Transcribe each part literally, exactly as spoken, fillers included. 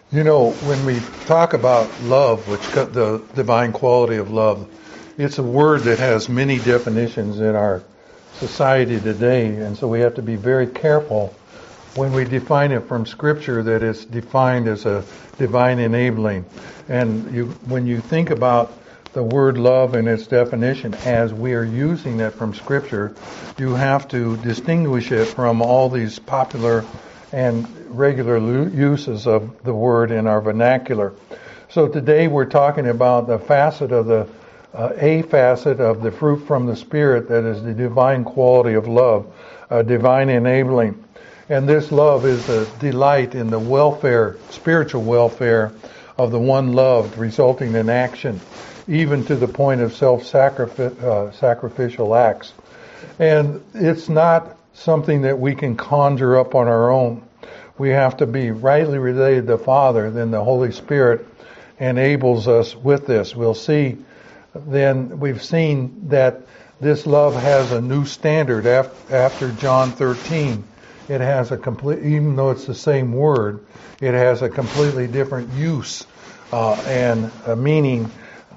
You know, when we talk about love, which co- the divine quality of love, it's a word that has many definitions in our society today, and so we have to be very careful when we define it from Scripture that it's defined as a divine enabling. And you, when you think about the word love and its definition as we are using it from Scripture, you have to distinguish it from all these popular and regular uses of the word in our vernacular. So today we're talking about the facet of the, uh, a facet of the fruit from the Spirit that is the divine quality of love, uh, divine enabling. And this love is a delight in the welfare, spiritual welfare of the one loved, resulting in action, even to the point of self-sacrificial uh, acts. And it's not something that we can conjure up on our own. We have to be rightly related to the Father, then the Holy Spirit enables us with this. We'll see, then we've seen that this love has a new standard after John thirteen. It has a complete, even though it's the same word, it has a completely different use uh, and a meaning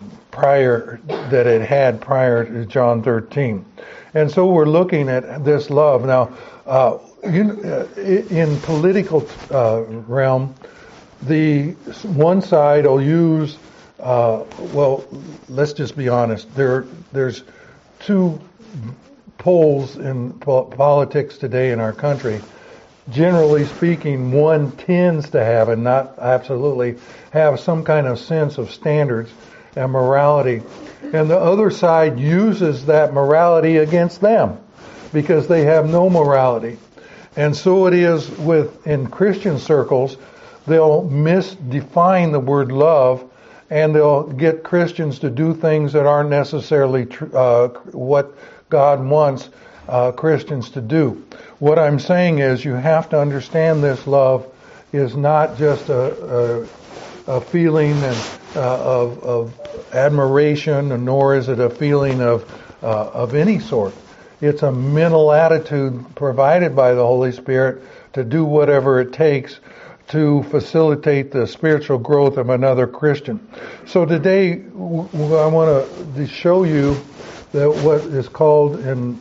prior that it had prior to John thirteen. And so we're looking at this love. Now, uh, you, uh, in political uh, realm, the one side will use, uh, well, let's just be honest, there, there's two poles in po- politics today in our country. Generally speaking, one tends to have, and not absolutely, have some kind of sense of standards and morality. And the other side uses that morality against them because they have no morality. And so it is with, in Christian circles, they'll misdefine the word love and they'll get Christians to do things that aren't necessarily tr- uh, what God wants uh, Christians to do. What I'm saying is you have to understand this love is not just a, a, a feeling and, uh, of, of admiration, nor is it a feeling of uh, of any sort. It's a mental attitude provided by the Holy Spirit to do whatever it takes to facilitate the spiritual growth of another Christian. So today w- w- I want to show you that what is called in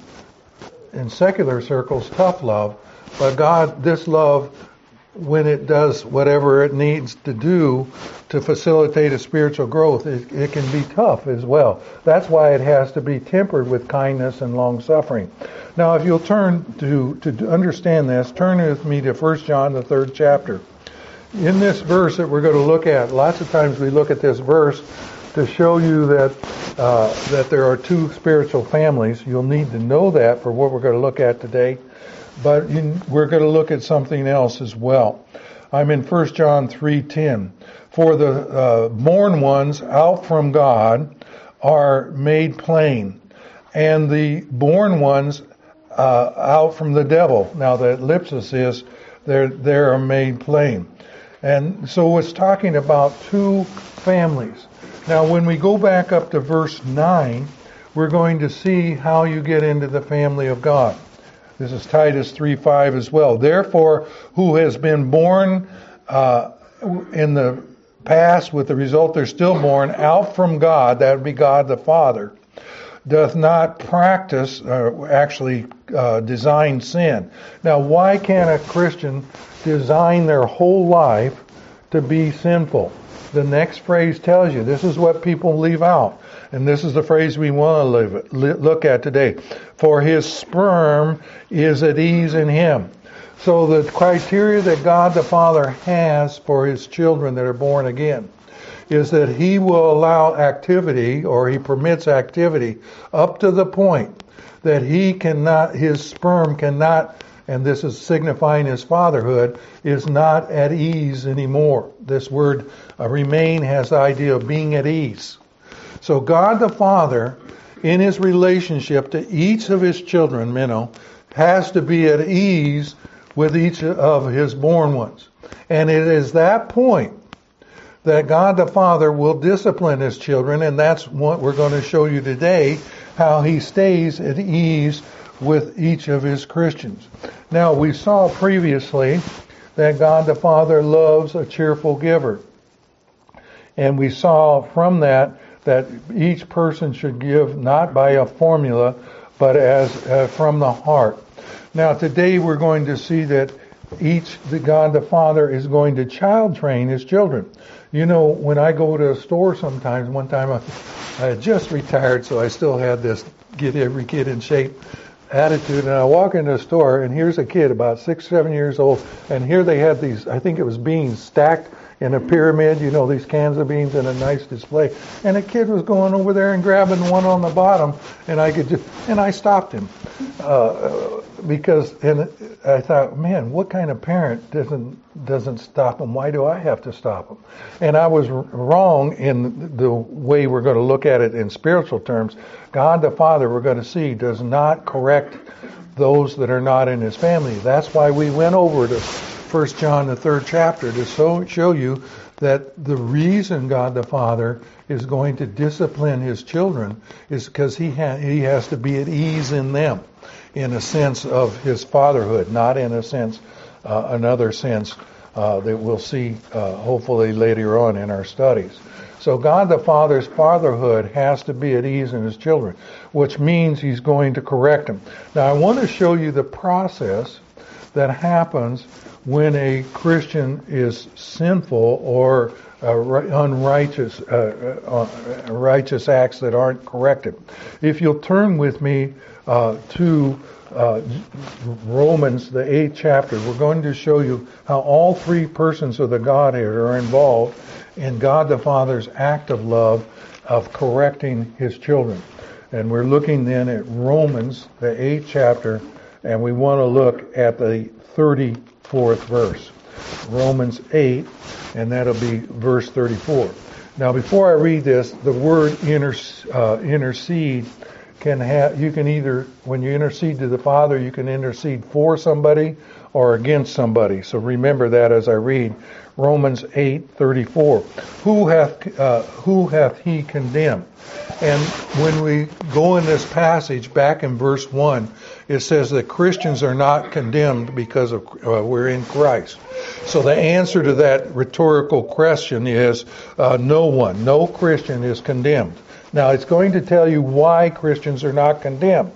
in secular circles tough love, but God, this love, when it does whatever it needs to do to facilitate a spiritual growth, it, it can be tough as well. That's why it has to be tempered with kindness and long suffering. Now, if you'll turn to to understand this, turn with me to First John, the third chapter. In this verse that we're going to look at, lots of times we look at this verse to show you that uh, that there are two spiritual families. You'll need to know that for what we're going to look at today. But you, we're going to look at something else as well. I'm in First John three ten. For the uh, born ones out from God are made plain, and the born ones uh, out from the devil. Now the ellipsis is they're they are made plain, and so it's talking about two families. Now when we go back up to verse nine, we're going to see how you get into the family of God. This is Titus three five as well. Therefore, who has been born uh, in the past with the result they're still born out from God, that would be God the Father, doth not practice, or actually uh, design sin. Now, why can't a Christian design their whole life to be sinful? The next phrase tells you this is what people leave out. And this is the phrase we want to live, look at today. For his sperm is at ease in him. So the criteria that God the Father has for his children that are born again is that he will allow activity, or he permits activity up to the point that he cannot, his sperm cannot, and this is signifying his fatherhood, is not at ease anymore. This word uh, remain has the idea of being at ease. So God the Father, in his relationship to each of his children, Minnow, has to be at ease with each of his born ones. And it is that point that God the Father will discipline his children, and that's what we're going to show you today, how he stays at ease with each of his Christians. Now, we saw previously that God the Father loves a cheerful giver. And we saw from that that each person should give not by a formula, but as uh, from the heart. Now today we're going to see that each, the God the Father is going to child train his children. You know, when I go to a store sometimes, one time I, I had just retired, so I still had this get every kid in shape attitude, and I walk into a store, and here's a kid about six, seven years old, and here they had these, I think it was beans, stacked in a pyramid, you know, these cans of beans in a nice display, and a kid was going over there and grabbing one on the bottom, and I could just, and I stopped him, uh, because, and I thought, man, what kind of parent doesn't doesn't stop him? Why do I have to stop him? And I was wrong in the way we're going to look at it in spiritual terms. God the Father, we're going to see, does not correct those that are not in his family. That's why we went over to First John, the third chapter, to so, show you that the reason God the Father is going to discipline his children is because he, ha- he has to be at ease in them, in a sense of his fatherhood, not in a sense, uh, another sense uh, that we'll see uh, hopefully later on in our studies. So God the Father's fatherhood has to be at ease in his children, which means he's going to correct them. Now I want to show you the process that happens when a Christian is sinful or uh, unrighteous, uh, uh, righteous acts that aren't corrected. If you'll turn with me uh, to uh, Romans, the eighth chapter, we're going to show you how all three persons of the Godhead are involved in God the Father's act of love of correcting his children. And we're looking then at Romans, the eighth chapter, and we want to look at the thirty-fourth verse. Romans eight, and that'll be verse thirty-four. Now before I read this, the word inter, uh, intercede can have, you can either, when you intercede to the Father, you can intercede for somebody or against somebody. So remember that as I read Romans eight thirty-four. Who hath uh, who hath he condemned? And when we go in this passage back in verse one, it says that Christians are not condemned because of uh, we're in Christ. So the answer to that rhetorical question is uh, no one, no Christian is condemned. Now it's going to tell you why Christians are not condemned.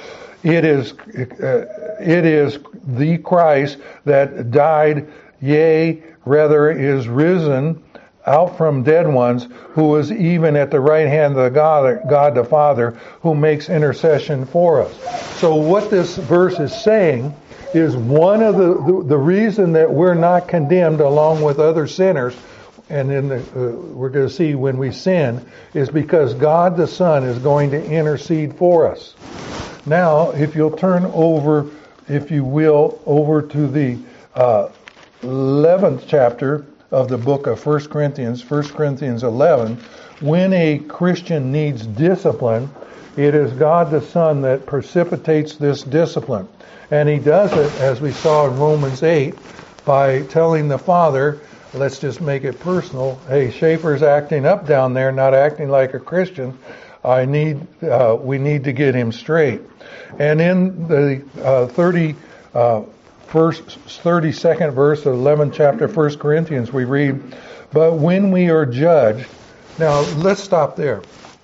It is uh, it is the Christ that died, yea, rather is risen out from dead ones, who is even at the right hand of the God, God the Father, who makes intercession for us. So what this verse is saying is one of the, the, the reason that we're not condemned along with other sinners, and in the, uh, we're going to see when we sin, is because God the Son is going to intercede for us. Now, if you'll turn over, if you will, over to the uh, eleventh chapter of the book of First Corinthians, First Corinthians eleven, when a Christian needs discipline, it is God the Son that precipitates this discipline. And he does it, as we saw in Romans eight, by telling the Father, let's just make it personal, hey, Schaefer's acting up down there, not acting like a Christian. I need, uh, we need to get him straight. And in the uh, thirty, uh, first, thirty-second verse of eleventh chapter, First Corinthians, we read, but when we are judged, now let's stop there.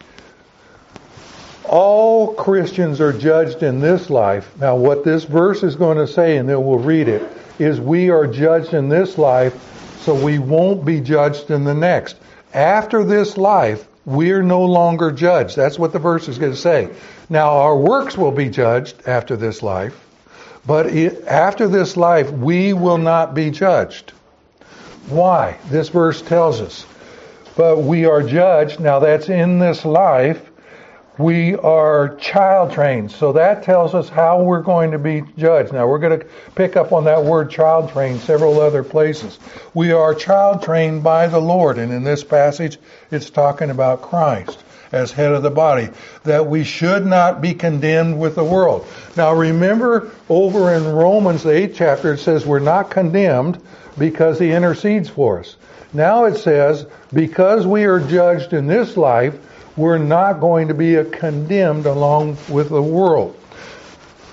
All Christians are judged in this life. Now what this verse is going to say, and then we'll read it, is we are judged in this life, so we won't be judged in the next. After this life, we're no longer judged. That's what the verse is going to say. Now our works will be judged after this life, but it, after this life, we will not be judged. Why? This verse tells us. But we are judged. Now that's in this life. We are child trained. So that tells us how we're going to be judged. Now we're going to pick up on that word child trained several other places. We are child trained by the Lord. And in this passage, it's talking about Christ as head of the body, that we should not be condemned with the world. Now remember over in Romans, the eighth chapter, it says we're not condemned because he intercedes for us. Now it says, because we are judged in this life, we're not going to be condemned along with the world.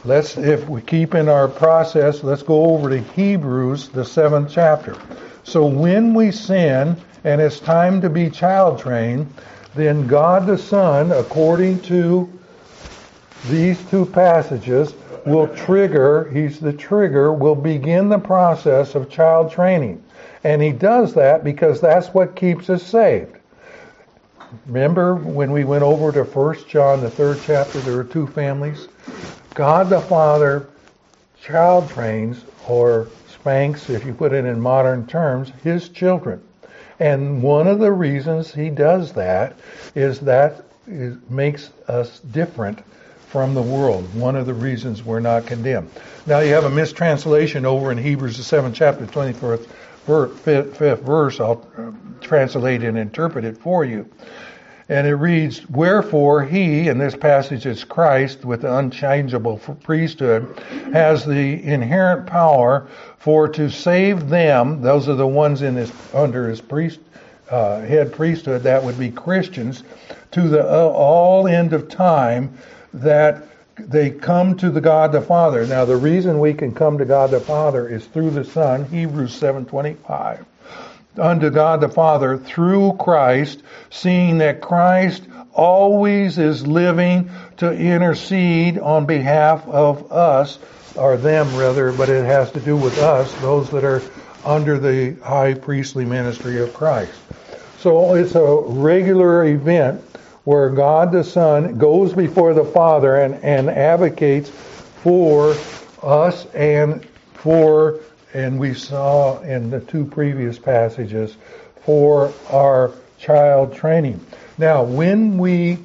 let's, if we keep in our process, let's go over to Hebrews, the seventh chapter. So when we sin and it's time to be child trained, then God the Son, according to these two passages, will trigger, he's the trigger, will begin the process of child training. And he does that because that's what keeps us saved. Remember when we went over to First John, the third chapter, there were two families? God the Father child trains, or spanks, if you put it in modern terms, his children. And one of the reasons he does that is that it makes us different from the world. One of the reasons we're not condemned. Now you have a mistranslation over in Hebrews, the seventh chapter, twenty-fourth fifth, fifth verse. I'll translate and interpret it for you. And it reads, wherefore he, in this passage it's Christ with the unchangeable priesthood, has the inherent power for to save them, those are the ones in his, under his priest, uh, head priesthood, that would be Christians, to the uh, all end of time, that they come to the God the Father. Now the reason we can come to God the Father is through the Son, Hebrews seven twenty-five. Unto God the Father through Christ, seeing that Christ always is living to intercede on behalf of us, or them rather, but it has to do with us, those that are under the high priestly ministry of Christ. So it's a regular event where God the Son goes before the Father and, and advocates for us and for, and we saw in the two previous passages, for our child training. Now, when we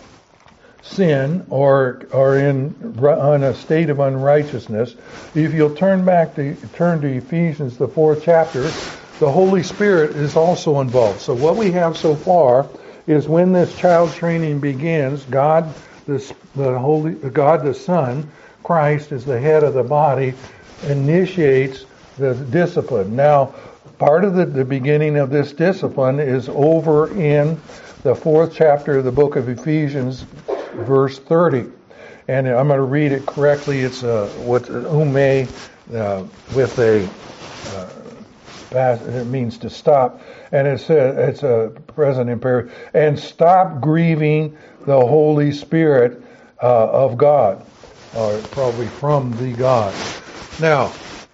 sin or are in on a state of unrighteousness, if you'll turn back to turn to Ephesians, the fourth chapter, the Holy Spirit is also involved. So what we have so far is when this child training begins, God the, the Holy God the Son, Christ is the head of the body, initiates the discipline. Now, part of the, the beginning of this discipline is over in the fourth chapter of the book of Ephesians, verse thirty. And I'm going to read it correctly. It's uh, what ume uh, with a uh, it means to stop, and it says it's a present imperative. And stop grieving the Holy Spirit uh, of God, or probably from the God. Now,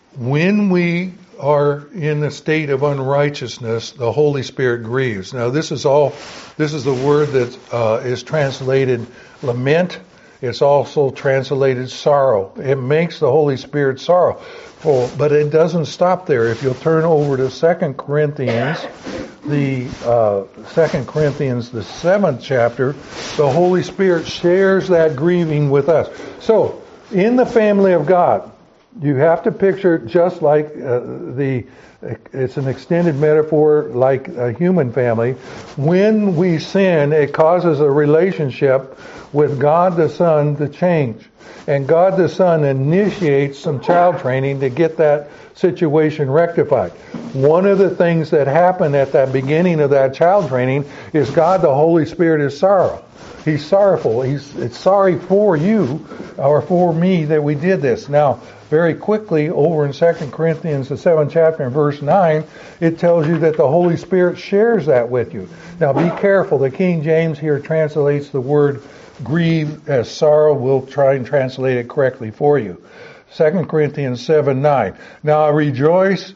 when we are in a state of unrighteousness, the Holy Spirit grieves. Now, this is all. This is the word that uh, is translated lament. It's also translated sorrow. It makes the Holy Spirit sorrowful, but it doesn't stop there. If you'll turn over to Second Corinthians, the uh, Second Corinthians, the seventh chapter, the Holy Spirit shares that grieving with us. So, in the family of God, you have to picture just like uh, the, it's an extended metaphor like a human family. When we sin, it causes a relationship with God the Son to change. And God the Son initiates some child training to get that situation rectified. One of the things that happened at that beginning of that child training is God the Holy Spirit is sorrow. He's sorrowful. He's it's sorry for you or for me that we did this. Now, very quickly, over in Second Corinthians, the seventh chapter, and verse nine, it tells you that the Holy Spirit shares that with you. Now, be careful. The King James here translates the word grieve as sorrow. We'll try and translate it correctly for you. Second Corinthians seven nine. Now I rejoice,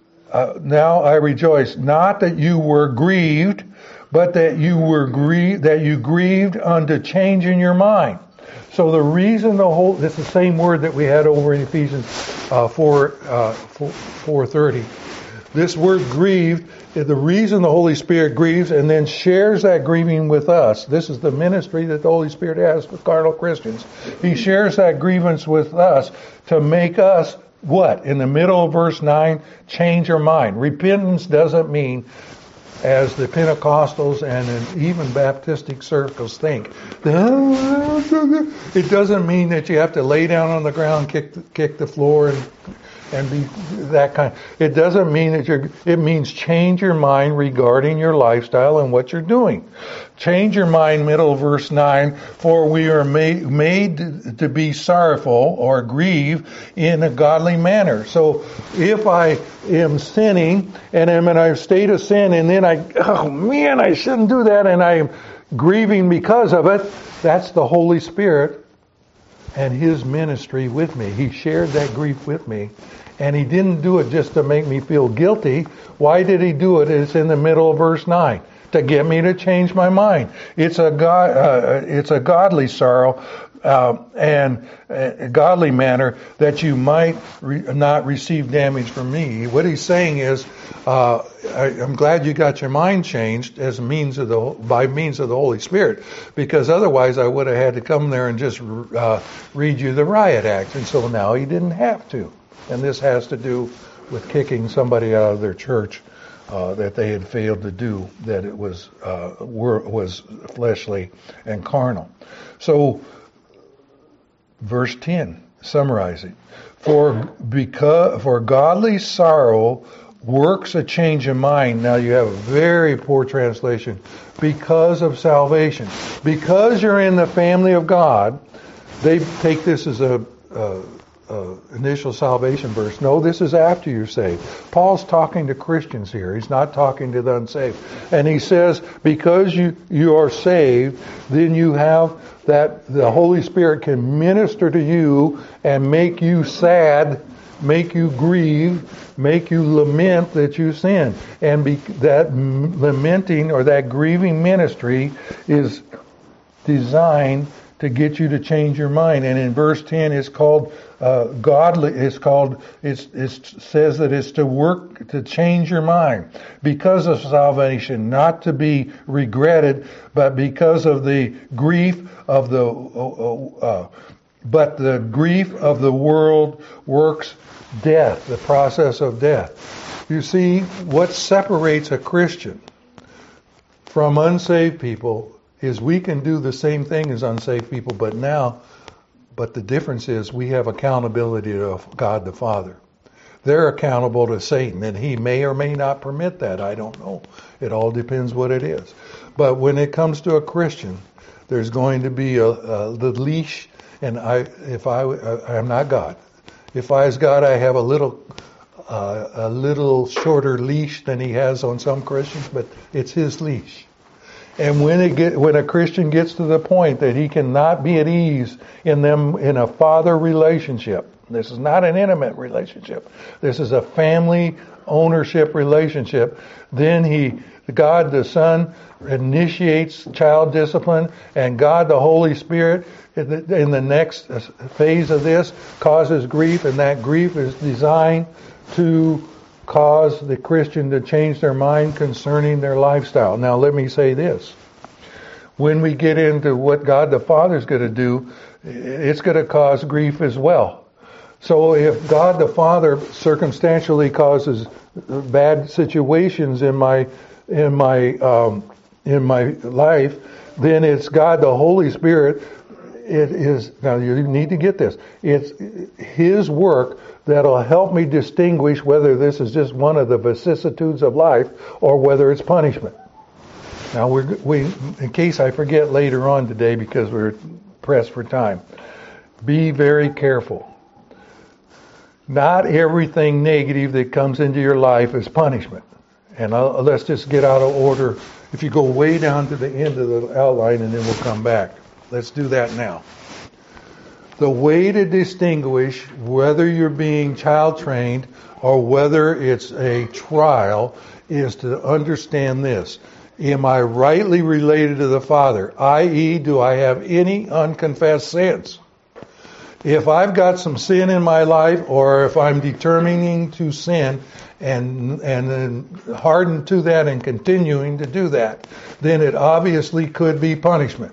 uh, now I rejoice, not that you were grieved, but that you were grieved, that you grieved unto change in your mind. So the reason the whole, this is the same word that we had over in Ephesians uh, four, uh, four thirty. This word grieved, the reason the Holy Spirit grieves and then shares that grieving with us. This is the ministry that the Holy Spirit has with carnal Christians. He shares that grievance with us to make us, what? In the middle of verse nine, change our mind. Repentance doesn't mean, as the Pentecostals and even Baptistic circles think, it doesn't mean that you have to lay down on the ground, kick the, kick the floor, and and be that kind. It doesn't mean that you're, it means change your mind regarding your lifestyle and what you're doing. Change your mind, middle of verse nine, for we are made, made to be sorrowful or grieve in a godly manner. So if I am sinning and I'm in a state of sin and then I, oh man, I shouldn't do that, and I'm grieving because of it, that's the Holy Spirit and His ministry with me. He shared that grief with me. And He didn't do it just to make me feel guilty. Why did He do it? It's in the middle of verse nine. To get me to change my mind. It's a God, uh, it's a godly sorrow uh, and a godly manner that you might re- not receive damage from me. What He's saying is, uh, I, I'm glad you got your mind changed as means of the by means of the Holy Spirit, because otherwise I would have had to come there and just uh, read you the riot act, and so now He didn't have to. And this has to do with kicking somebody out of their church. Uh, that they had failed to do, that it was uh, were, was fleshly and carnal. So, verse ten, summarizing, for because for godly sorrow works a change of mind. Now you have a very poor translation. Because of salvation, because you're in the family of God, they take this as a. a Uh, initial salvation verse. No, this is after you're saved. Paul's talking to Christians here. He's not talking to the unsaved. And he says, because you, you are saved, then you have that the Holy Spirit can minister to you and make you sad, make you grieve, make you lament that you sin. And be, that lamenting or that grieving ministry is designed to get you to change your mind. And in verse ten, it's called uh, godly. It's called. It's, it says that it's to work to change your mind because of salvation, not to be regretted, but because of the grief of the. Uh, uh, but the grief of the world works death, the process of death. You see, what separates a Christian from unsaved people is we can do the same thing as unsaved people, but now, but the difference is we have accountability to God the Father. They're accountable to Satan, and he may or may not permit that. I don't know. It all depends what it is. But when it comes to a Christian, there's going to be a, a the leash, and I, if I, I'm not God. If I was God, I have a little, uh, a little shorter leash than He has on some Christians, but it's His leash. And when it get, when a Christian gets to the point that he cannot be at ease in them in a father relationship, this is not an intimate relationship, this is a family ownership relationship, then he, God the Son initiates child discipline, and God the Holy Spirit in the, in the next phase of this causes grief, and that grief is designed to cause the Christian to change their mind concerning their lifestyle. Now let me say this. When we get into what God the Father is going to do, it's going to cause grief as well. So if God the Father circumstantially causes bad situations in my in my um, in my life, then it's God the Holy Spirit. It is, now you need to get this. It's His work that'll help me distinguish whether this is just one of the vicissitudes of life or whether it's punishment. Now, we're, we, in case I forget later on today because we're pressed for time, be very careful. Not everything negative that comes into your life is punishment. And I'll, let's just get out of order. If you go way down to the end of the outline, and then we'll come back. Let's do that now. The way to distinguish whether you're being child trained or whether it's a trial is to understand this. Am I rightly related to the Father? that is, do I have any unconfessed sins? If I've got some sin in my life, or if I'm determining to sin and and then hardened to that and continuing to do that, then it obviously could be punishment.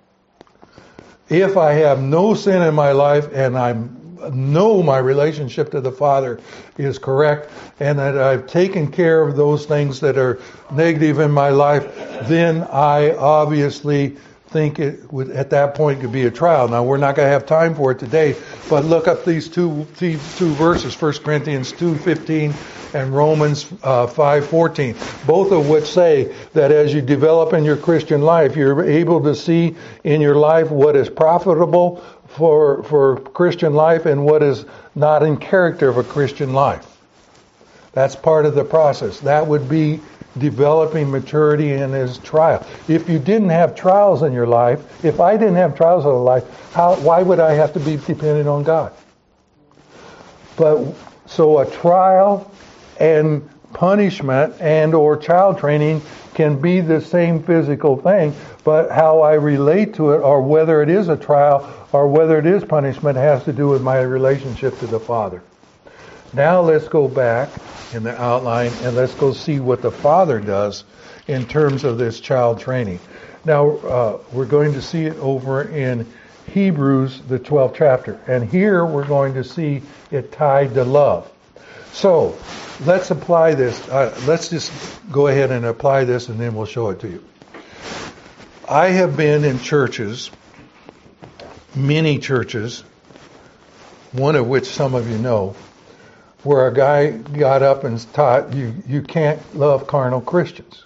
If I have no sin in my life and I know my relationship to the Father is correct and that I've taken care of those things that are negative in my life, then I obviously think it would at that point could be a trial. Now we're not going to have time for it today, but look up these two these two verses, First Corinthians two fifteen and Romans uh, five fourteen, both of which say that as you develop in your Christian life, you're able to see in your life what is profitable for for Christian life and what is not in character of a Christian life. That's part of the process. That would be developing maturity in his trial. If you didn't have trials in your life, if I didn't have trials in my life, how, why would I have to be dependent on God? But so a trial and punishment and or child training can be the same physical thing, but how I relate to it, or whether it is a trial or whether it is punishment, has to do with my relationship to the Father. Now let's go back in the outline and let's go see what the Father does in terms of this child training. Now uh, we're going to see it over in Hebrews, the twelfth chapter. And here we're going to see it tied to love. So let's apply this. Uh, let's just go ahead and apply this and then we'll show it to you. I have been in churches, many churches, one of which some of you know, where a guy got up and taught you you can't love carnal Christians.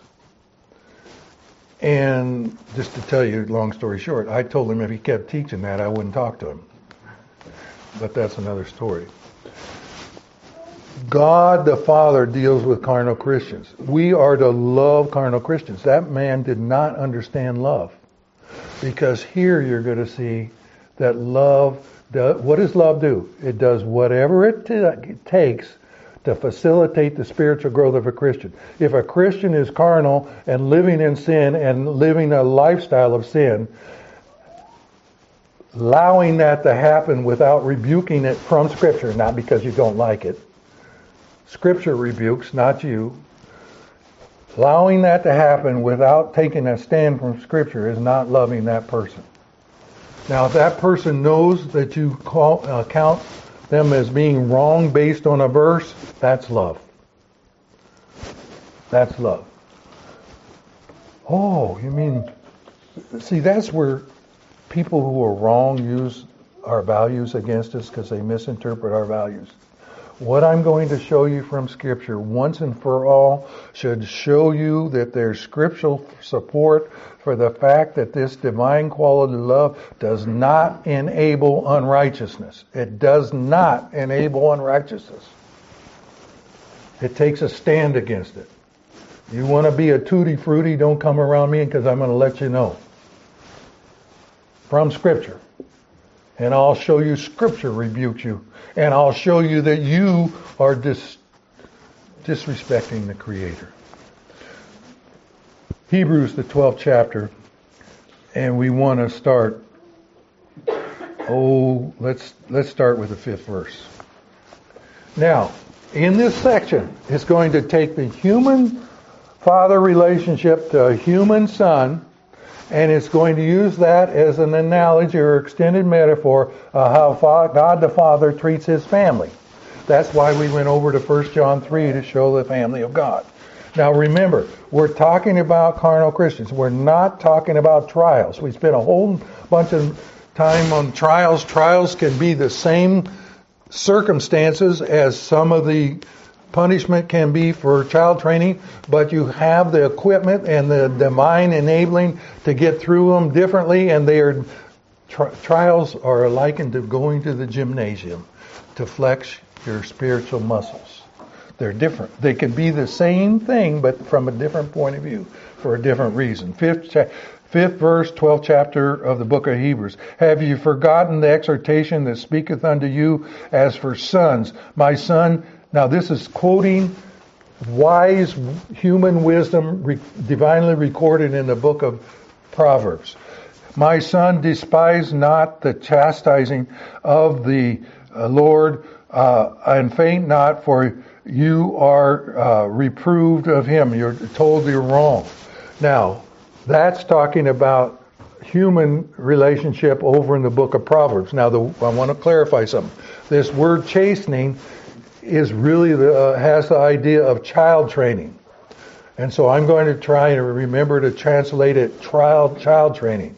And just to tell you, long story short, I told him if he kept teaching that, I wouldn't talk to him. But that's another story. God the Father deals with carnal Christians. We are to love carnal Christians. That man did not understand love. Because here you're going to see that love, does, what does love do? It does whatever it, t- it takes to facilitate the spiritual growth of a Christian. If a Christian is carnal and living in sin and living a lifestyle of sin, allowing that to happen without rebuking it from Scripture, not because you don't like it. Scripture rebukes, not you. Allowing that to happen without taking a stand from Scripture is not loving that person. Now, if that person knows that you call, uh, count them as being wrong based on a verse, that's love. That's love. Oh, you mean, see, that's where people who are wrong use our values against us because they misinterpret our values. What I'm going to show you from Scripture once and for all should show you that there's scriptural support for the fact that this divine quality of love does not enable unrighteousness. It does not enable unrighteousness. It takes a stand against it. You want to be a tutti frutti, don't come around me because I'm going to let you know. From Scripture. And I'll show you Scripture rebukes you. And I'll show you that you are dis- disrespecting the Creator. Hebrews, the twelfth chapter. And we want to start, oh, let's let's start with the fifth verse. Now, in this section, it's going to take the human father relationship to a human son, and it's going to use that as an analogy or extended metaphor of how God the Father treats His family. That's why we went over to First John three to show the family of God. Now remember, we're talking about carnal Christians. We're not talking about trials. We spent a whole bunch of time on trials. Trials can be the same circumstances as some of the punishment can be for child training, but you have the equipment and the divine enabling to get through them differently, and they are tri- trials are likened to going to the gymnasium to flex your spiritual muscles. They're different. They can be the same thing, but from a different point of view for a different reason. Fifth, cha- fifth verse, twelfth chapter of the book of Hebrews. Have you forgotten the exhortation that speaketh unto you as for sons? My son. Now this is quoting wise human wisdom re- divinely recorded in the book of Proverbs. My son, despise not the chastising of the uh, Lord, uh, and faint not, for you are uh, reproved of him. You're told you're wrong. Now, that's talking about human relationship over in the book of Proverbs. Now, the, I want to clarify something. This word chastening is really the, uh, has the idea of child training. And so I'm going to try to remember to translate it trial, child training.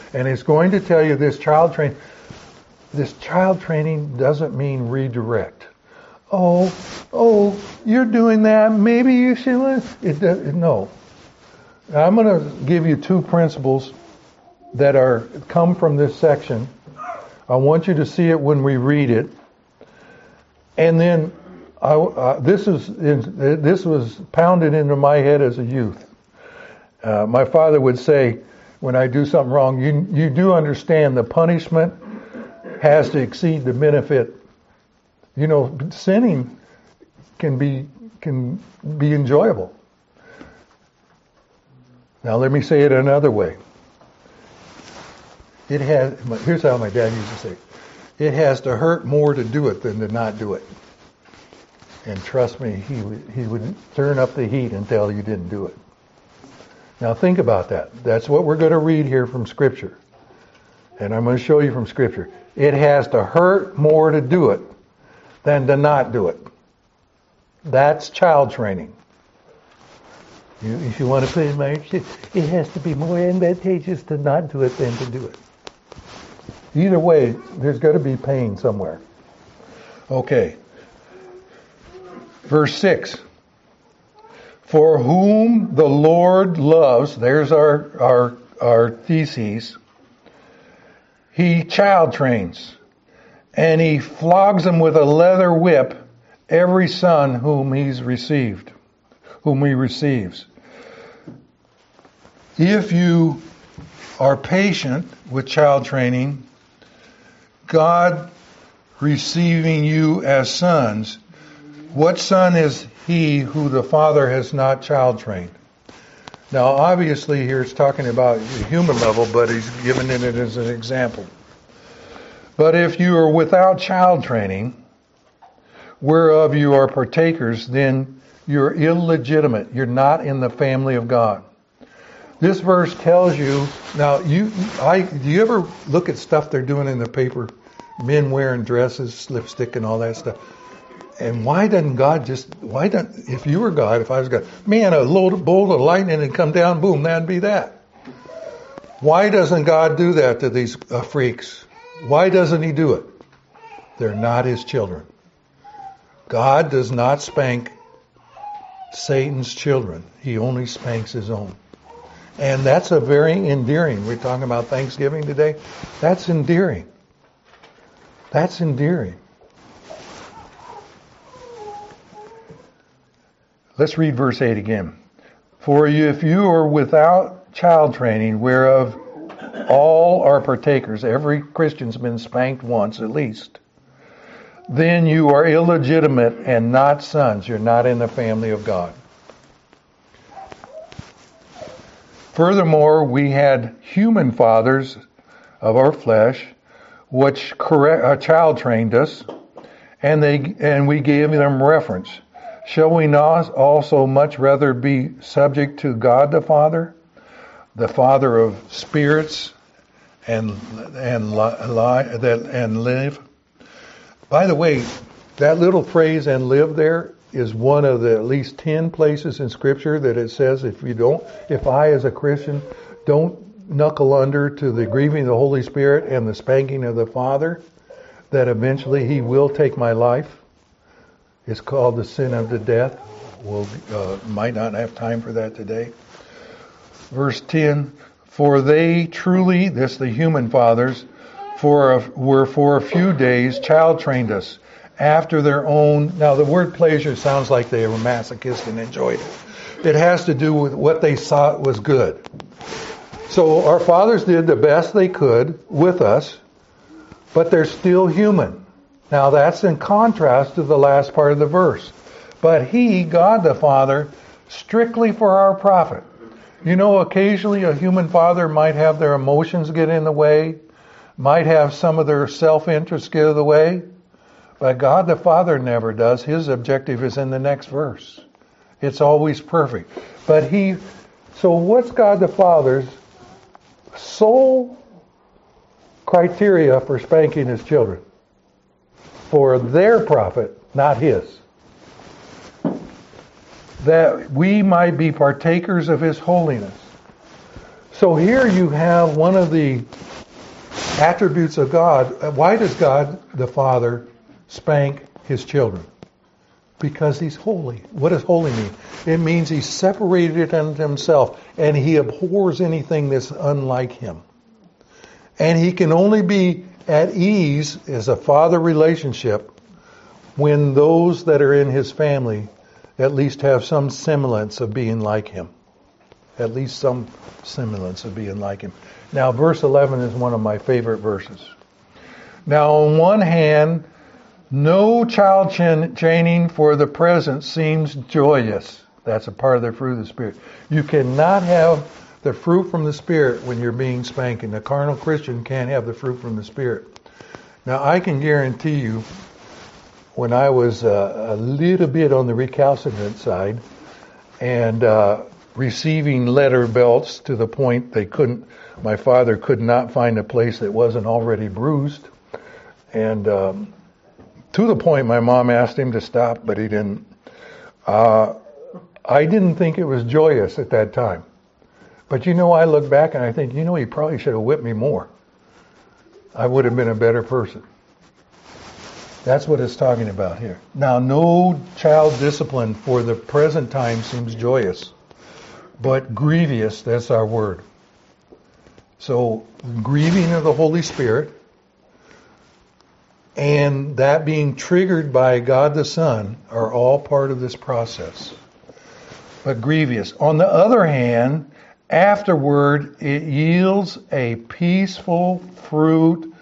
And it's going to tell you this child train. This child training doesn't mean redirect. Oh, oh, you're doing that. Maybe you should. It, it, no. I'm going to give you two principles that are come from this section. I want you to see it when we read it. And then I, uh, this is this was pounded into my head as a youth. Uh, my father would say, when I do something wrong, you you do understand the punishment has to exceed the benefit. You know, sinning can be can be enjoyable. Now let me say it another way. It has. Here's how my dad used to say, "It has to hurt more to do it than to not do it." And trust me, he would, he would turn up the heat until you didn't do it. Now think about that. That's what we're going to read here from Scripture. And I'm going to show you from Scripture. It has to hurt more to do it than to not do it. That's child training. You, if you want to put it in my it has to be more advantageous to not do it than to do it. Either way, there's got to be pain somewhere. Okay. Verse six. For whom the Lord loves, there's our, our, our theses, he child trains, and he flogs them with a leather whip, every son whom he's received, whom he receives. If you are patient with child training, God receiving you as sons, what son is he who the Father has not child trained? Now, obviously, here it's talking about the human level, but he's given it as an example. But if you are without child training, whereof you are partakers, then you're illegitimate. You're not in the family of God. This verse tells you, now, you, I, do you ever look at stuff they're doing in the paper? Men wearing dresses, lipstick and all that stuff. And why doesn't God just, why don't, if you were God, if I was God, man, a load, bolt of lightning and come down, boom, that'd be that. Why doesn't God do that to these uh, freaks? Why doesn't he do it? They're not his children. God does not spank Satan's children. He only spanks his own. And that's a very endearing. We're talking about Thanksgiving today. That's endearing. That's endearing. Let's read verse eight again. For if you are without child training, whereof all are partakers, every Christian's been spanked once at least, then you are illegitimate and not sons. You're not in the family of God. Furthermore, we had human fathers of our flesh, which correct, uh, child trained us, and they and we gave them reference. Shall we not also much rather be subject to God the Father, the Father of spirits, and and li- that and live? By the way, that little phrase "and live" there is one of the at least ten places in Scripture that it says if you don't, if I as a Christian don't knuckle under to the grieving of the Holy Spirit and the spanking of the Father, that eventually He will take my life. It's called the sin of the death. We'll uh, might not have time for that today. Verse ten, for they truly, this the human fathers, for a, were for a few days child trained us after their own. Now the word pleasure sounds like they were masochists and enjoyed it. It has to do with what they saw was good. So our fathers did the best they could with us, but they're still human. Now that's in contrast to the last part of the verse. But He, God the Father, strictly for our profit. You know, occasionally a human father might have their emotions get in the way, might have some of their self-interest get in the way, but God the Father never does. His objective is in the next verse. It's always perfect. But He, so what's God the Father's sole criteria for spanking His children? For their profit, not His. That we might be partakers of His holiness. So here you have one of the attributes of God. Why does God, the Father, spank his children? Because he's holy. What does holy mean? It means he's separated unto himself, and he abhors anything that's unlike him. And he can only be at ease as a father relationship when those that are in his family at least have some semblance of being like him. At least some semblance of being like him. Now, verse eleven is one of my favorite verses. Now, on one hand, no child chaining for the present seems joyous. That's a part of the fruit of the Spirit. You cannot have the fruit from the Spirit when you're being spanked. And a carnal Christian can't have the fruit from the Spirit. Now, I can guarantee you, when I was uh, a little bit on the recalcitrant side and uh, receiving leather belts to the point they couldn't, my father could not find a place that wasn't already bruised. And um, to the point my mom asked him to stop, but he didn't. Uh, I didn't think it was joyous at that time. But you know, I look back and I think, you know, he probably should have whipped me more. I would have been a better person. That's what it's talking about here. Now, no child discipline for the present time seems joyous, but grievous, that's our word. So, grieving of the Holy Spirit, and that being triggered by God the Son are all part of this process. But grievous. On the other hand, afterward, it yields a peaceful fruit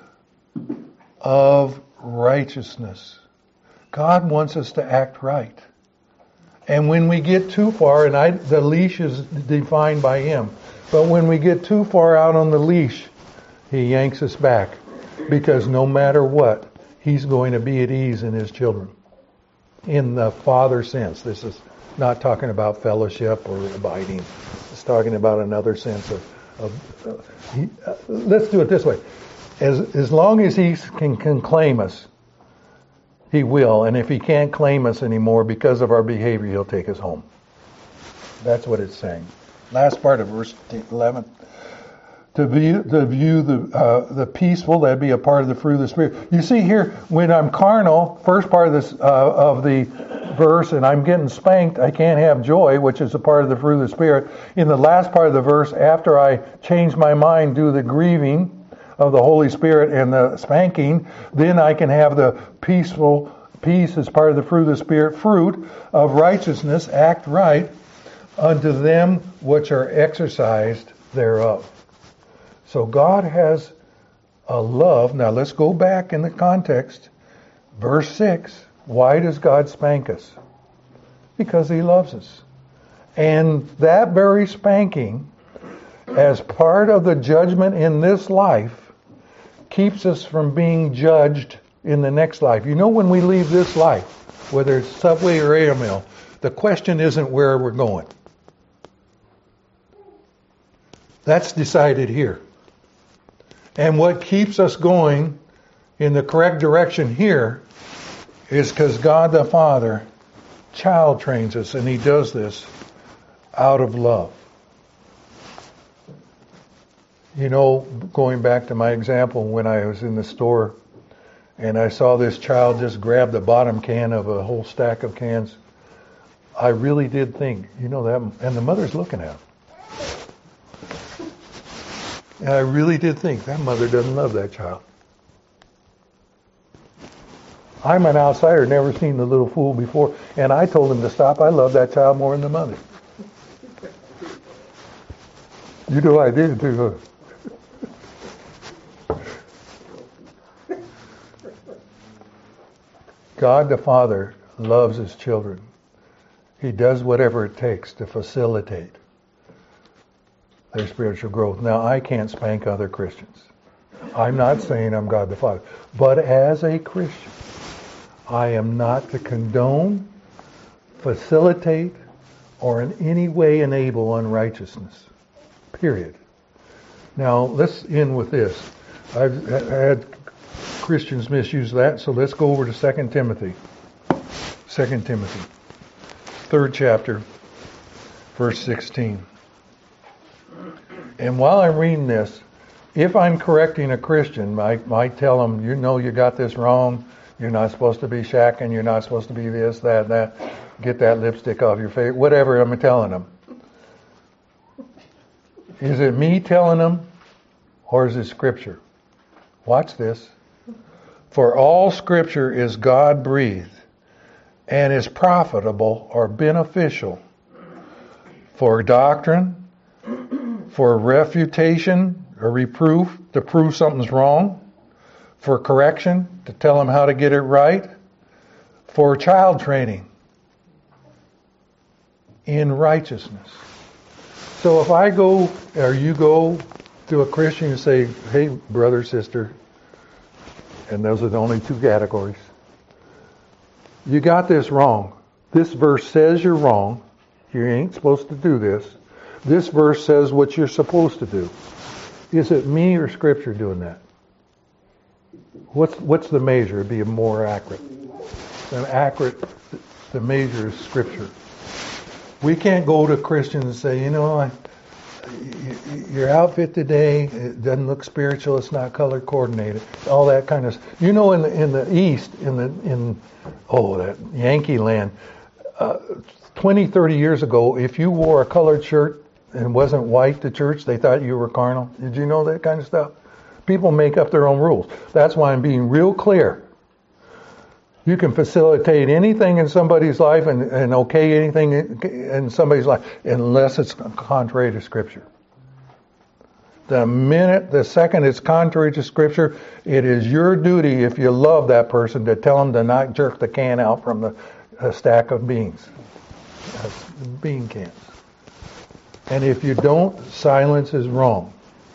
of righteousness. God wants us to act right. And when we get too far, and I, the leash is defined by Him, but when we get too far out on the leash, He yanks us back. Because no matter what, He's going to be at ease in His children. In the Father sense. This is not talking about fellowship or abiding. It's talking about another sense of... of uh, he, uh, let's do it this way. As, as long as He can, can claim us, He will. And if He can't claim us anymore because of our behavior, He'll take us home. That's what it's saying. Last part of verse eleven. To view, to view the uh, the peaceful, that'd be a part of the fruit of the Spirit. You see here, when I'm carnal, first part of this uh, of the verse, and I'm getting spanked, I can't have joy, which is a part of the fruit of the Spirit. In the last part of the verse, after I change my mind, do the grieving of the Holy Spirit and the spanking, then I can have the peaceful peace as part of the fruit of the Spirit, fruit of righteousness, act right unto them which are exercised thereof. So God has a love. Now let's go back in the context. Verse six. Why does God spank us? Because He loves us. And that very spanking, as part of the judgment in this life, keeps us from being judged in the next life. You know, when we leave this life, whether it's Subway or A M L, the question isn't where we're going. That's decided here. And what keeps us going in the correct direction here is because God the Father child trains us, and He does this out of love. You know, going back to my example, when I was in the store and I saw this child just grab the bottom can of a whole stack of cans, I really did think, you know, that, and the mother's looking at him. And I really did think, that mother doesn't love that child. I'm an outsider, never seen the little fool before, and I told him to stop. I love that child more than the mother. You know I did too, huh? God the Father loves His children. He does whatever it takes to facilitate their spiritual growth. Now, I can't spank other Christians. I'm not saying I'm God the Father. But as a Christian, I am not to condone, facilitate, or in any way enable unrighteousness. Period. Now, let's end with this. I've had Christians misuse that, so let's go over to Second Timothy. Second Timothy, third chapter, verse sixteen. And while I'm reading this, if I'm correcting a Christian, I might tell them, you know you got this wrong. You're not supposed to be shacking. You're not supposed to be this, that, that. Get that lipstick off your face. Whatever I'm telling them. Is it me telling them, or is it Scripture? Watch this. For all Scripture is God-breathed and is profitable or beneficial for doctrine, for refutation or reproof, to prove something's wrong, for correction, to tell them how to get it right, for child training in righteousness. So if I go, or you go to a Christian and say, hey, brother, sister, and those are the only two categories, you got this wrong. This verse says you're wrong. You ain't supposed to do this. This verse says what you're supposed to do. Is it me or Scripture doing that? What's what's the measure? It'd be more accurate. An accurate, the measure is Scripture. We can't go to Christians and say, you know, I, your outfit today, it doesn't look spiritual. It's not color coordinated. All that kind of stuff. You know, in the in the East, in the in oh that Yankee land, uh, twenty, thirty years ago, if you wore a colored shirt and wasn't white to church, they thought you were carnal. Did you know that kind of stuff? People make up their own rules. That's why I'm being real clear. You can facilitate anything in somebody's life and, and okay anything in somebody's life unless it's contrary to Scripture. The minute, the second it's contrary to Scripture, it is your duty, if you love that person, to tell them to not jerk the can out from the a stack of beans. That's bean cans. And if you don't, silence is wrong.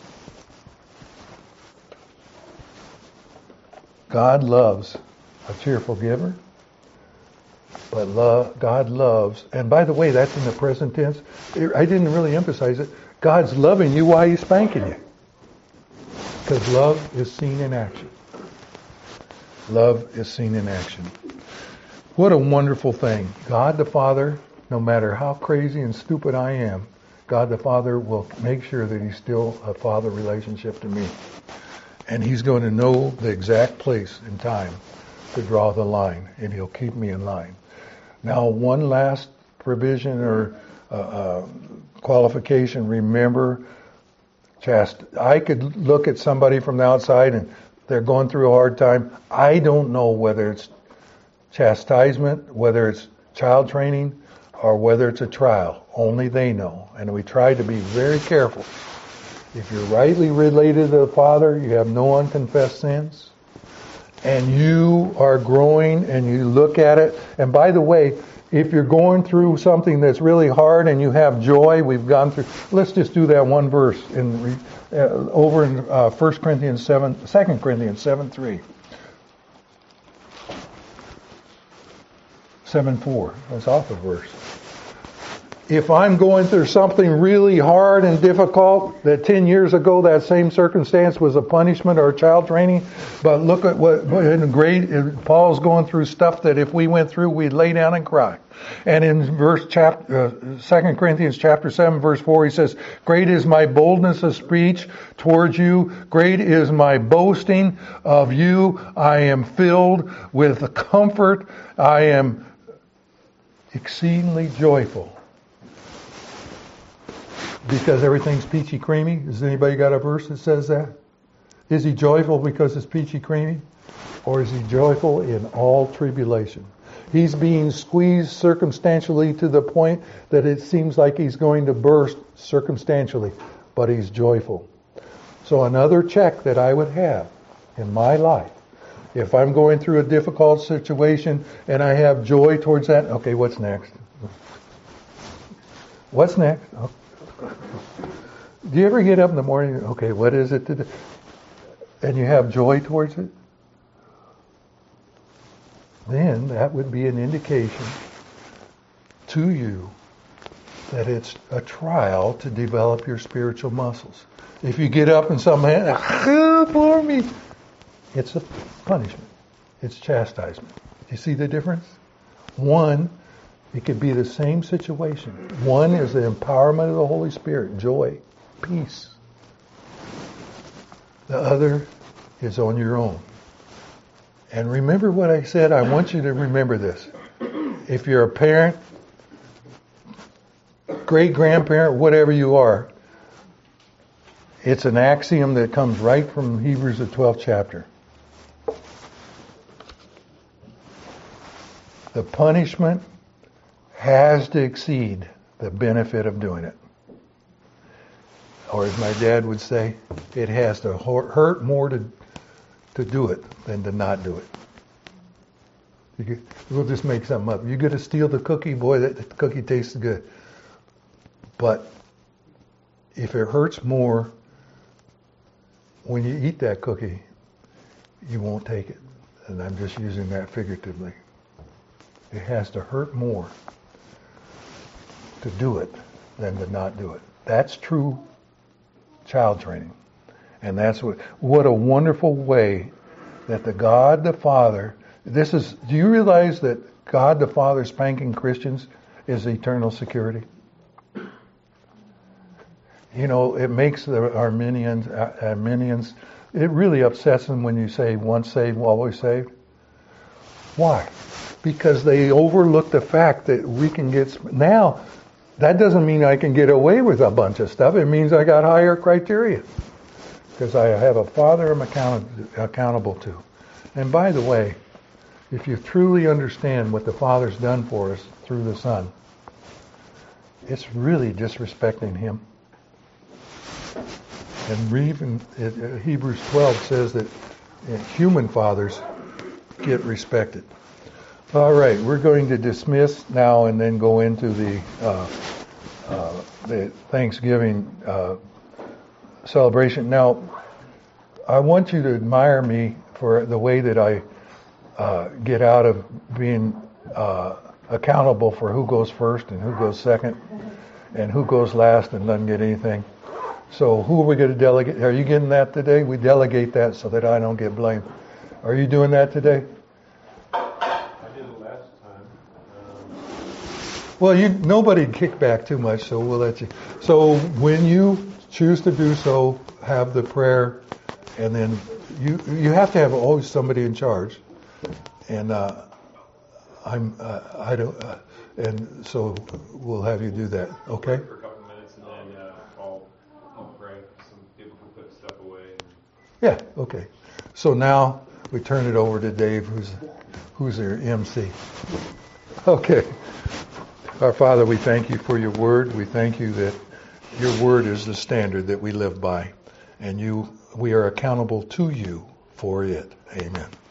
God loves a cheerful giver, but love, God loves, and by the way, that's in the present tense. I didn't really emphasize it. God's loving you while He's spanking you. Because love is seen in action. Love is seen in action. What a wonderful thing. God the Father, no matter how crazy and stupid I am, God the Father will make sure that He's still a father relationship to me. And He's going to know the exact place and time to draw the line, and He'll keep me in line. Now, one last provision or uh, uh, qualification. Remember, chast- I could look at somebody from the outside and they're going through a hard time. I don't know whether it's chastisement, whether it's child training, or whether it's a trial. Only they know. And we try to be very careful. If you're rightly related to the Father, you have no unconfessed sins, and you are growing and you look at it. And by the way, if you're going through something that's really hard and you have joy, we've gone through, let's just do that one verse in uh, over in uh, First Corinthians seven, Second Corinthians seven three. seven four. That's off a verse. If I'm going through something really hard and difficult, that ten years ago that same circumstance was a punishment or child training, but look at what, in great, Paul's going through stuff that if we went through, we'd lay down and cry. And in verse chapter, uh, Second Corinthians chapter seven, verse four, he says, "Great is my boldness of speech towards you. Great is my boasting of you. I am filled with comfort. I am exceedingly joyful." Because everything's peachy creamy? Has anybody got a verse that says that? Is he joyful because it's peachy creamy? Or is he joyful in all tribulation? He's being squeezed circumstantially to the point that it seems like he's going to burst circumstantially. But he's joyful. So another check that I would have in my life, if I'm going through a difficult situation and I have joy towards that, okay, what's next? What's next? Okay. Do you ever get up in the morning, okay, what is it today? And you have joy towards it? Then that would be an indication to you that it's a trial to develop your spiritual muscles. If you get up and something, ah, for me, it's a punishment. It's chastisement. You see the difference? One, it could be the same situation. One is the empowerment of the Holy Spirit, joy, peace, The other is on your own. And remember what I said. I want you to remember this. If you're a parent, great-grandparent, whatever you are, it's an axiom that comes right from Hebrews, the twelfth chapter. The punishment has to exceed the benefit of doing it. Or as my dad would say, it has to hurt more to to do it than to not do it. You get, we'll just make something up. You get to steal the cookie, boy, that the cookie tastes good. But if it hurts more when you eat that cookie, you won't take it. And I'm just using that figuratively. It has to hurt more to do it than to not do it. That's true child training. And that's what, what a wonderful way that the God the Father, this is, do you realize that God the Father spanking Christians is eternal security? You know, it makes the Arminians, Arminians, it really upsets them when you say once saved, always saved. Why? Because they overlook the fact that we can get, now, that doesn't mean I can get away with a bunch of stuff. It means I got higher criteria. Because I have a Father I'm account- accountable to. And by the way, if you truly understand what the Father's done for us through the Son, it's really disrespecting Him. And even it, Hebrews twelve says that human fathers get respected. All right, we're going to dismiss now and then go into the uh, uh, the Thanksgiving uh, celebration. Now, I want you to admire me for the way that I uh, get out of being uh, accountable for who goes first and who goes second and who goes last and doesn't get anything. So who are we going to delegate? Are you getting that today? We delegate that so that I don't get blamed. Are you doing that today? I did it last time. Um, Well, you nobody kicked back too much, so we'll let you. So when you choose to do so, have the prayer, and then you you have to have always somebody in charge. And uh, I'm uh, I don't, uh, and so we'll have you do that. Okay. for a couple minutes, and then uh, I'll, I'll pray. Some people can put stuff away. And Yeah. Okay. So now we turn it over to Dave, who's who's their M C. Okay. Our Father, we thank you for your word. We thank you that your word is the standard that we live by, and you we are accountable to you for it. Amen.